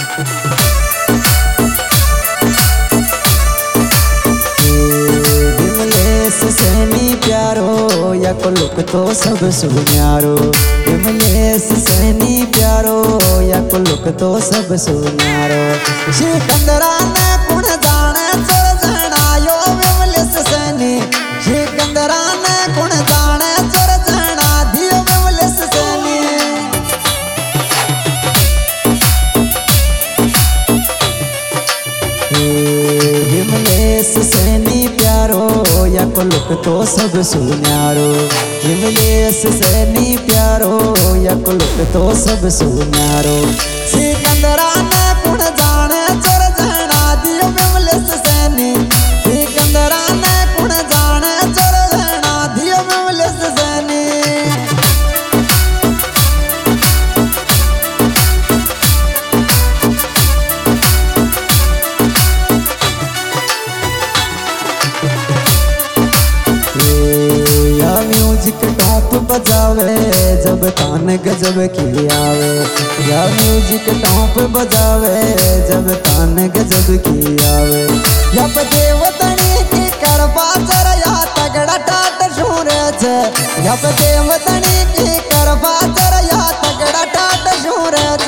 विमलेश सैनी प्यारो या को लुक तो सब सुन्यारो। विमलेश सैनी प्यारो या को लुक तो सब सुन्यारो। सिकंदरा ने कुण जाने चोर जनायो विमलेश सैनी। सिकंदरा ने कुण जाने चोर जना दियो विमलेश सैनी। विमलेश सैनी प्यारो या को लुक तो सब सुन्यारो। विमलेश सैनी प्यारो या को लुक तो सब सुन्यारो। सिकंदरा ने कुण जाने चोर जना दियो विमलेश सैनी। सिकंदरा ने कुण जाने चोर जना दियो विमलेश सैनी। म्यूजिक टॉप बजावे जब तान गजब की आवे। या म्यूजिक टॉप बजावे जब तान गजब की आवे। या देवतनी की करवा चर या तगड़ा ठाट सूरज। या देवतनी की करवा चर या तगड़ा ठाट सूरज।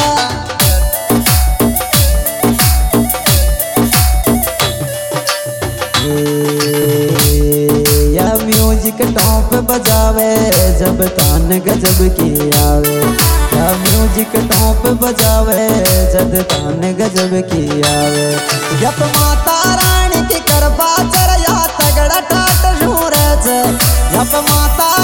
म्यूजिक टॉप बजावे जब तान गजब की आवे। या म्यूजिक टॉप बजावे जब तान गजब की आवे। यप माता रानी की करवा चर या तगड़ा ठाट सूरज। यप माता